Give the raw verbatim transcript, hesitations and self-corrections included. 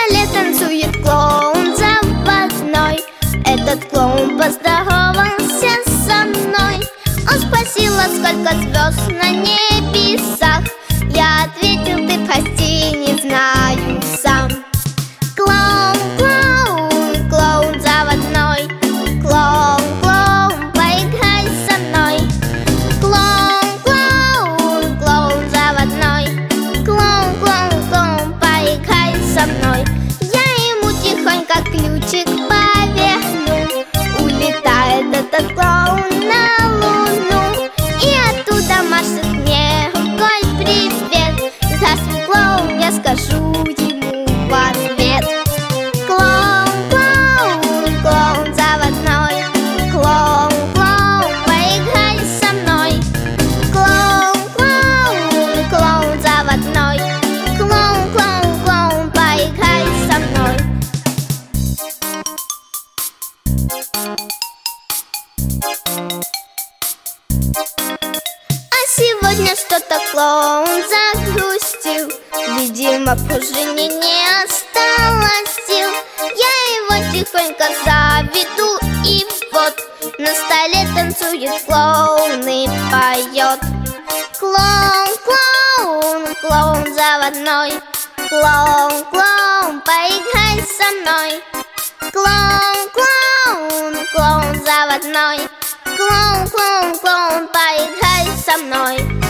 столе танцует клоун заводной. Этот клоун поздоровался со мной. Он спросил, а сколько звезд на небесах. Я ответил: ты прости, не знаю сам. Клоун, клоун, клоун заводной. Клоун, клоун, поиграй со мной. Клоун, клоун, клоун заводной. Клоун, клоун, клоун, поиграй со мной. Я ему тихонько ключик поверну. Улетает этот клоун на луну, и оттуда машет мне рукой привет. Здравствуй, клоун, я скажу ему в ответ. Клоун, клоун, клоун заводной. Клоун, клоун, поиграй со мной. Клоун, клоун, клоун заводной. Клоун, клоун, клоун, поиграй со мной. А сегодня что-то клоун загрустил. Видимо, в пружине не осталось сил. Я его тихонько заведу, и вот на столе танцует клоун и поет. Клоун, клоун, клоун заводной. Клоун, клоун, поиграй со мной. Клоун, клоун, клоун заводной. Клоун, клоун, клоун, поиграй со мной.